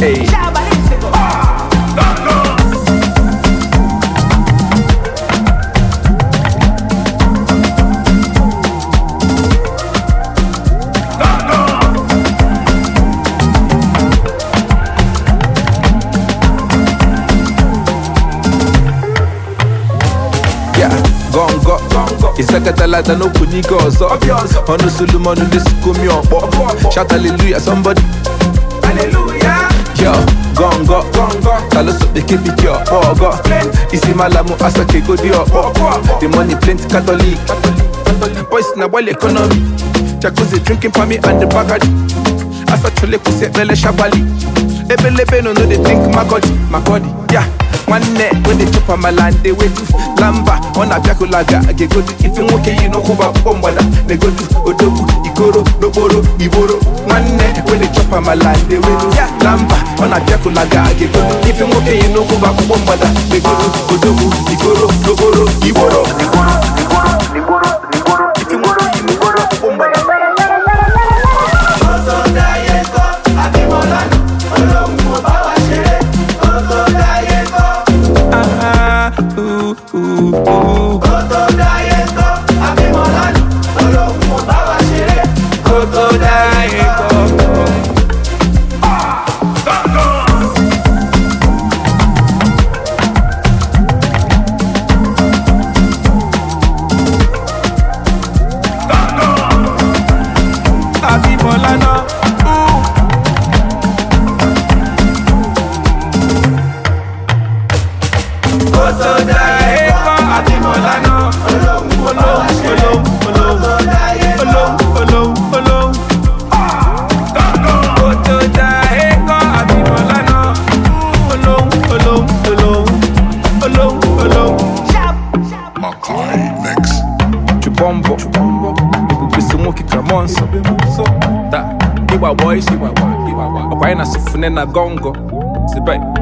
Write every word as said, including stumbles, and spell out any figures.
Hey. Gongo, Isakatalata no kuniko so Ono Solomon this kumi opo Shout hallelujah somebody Hallelujah Yo, gongo, gongo Taloso de keep it your ogo Isi malamu asake go di opo The money plenty Catholic Boys na wale economy Jacuzzi drinking for me and the bagage Asa chole kuse bele shabali Ebelebe no no they drink makodi Makodi, yeah one neck when they chop on my land, they wait to Lamba on a Jakulaga. I get good if you okay, you know who about Bombada. They go to Odogu, Igoro, Noboro, Iboro. One neck when they chop on my land, they wait to Lamba on a Jakulaga. I get good if you okay, you know who about Bombada. They go to Odogu, Igoro, Noboro, Iboro, Iboro, Iboro, Iboro, Iboro. If you okay, you know who about Bombada. Ooh, ooh. Koto Dayeko, Abimolani, Olohun mo bá wa ṣeré. Koto Dayeko. Ah, Dango. Dango. Abimolana. Koto Dayeko. Abimolana, Olohun mo bá wa ṣeré. Koto Dayeko, Olohun, Olohun. Koto Dayeko, Abimolana, Olohun, Olohun, Olohun, Olohun, Olohun. Makai Mix. Chubombo, Chubombo. Ibubisi muki kamonso. Da, Iwa boys, Iwa wa, Iwa wa. Okwaina sifune na gongo. Sibai.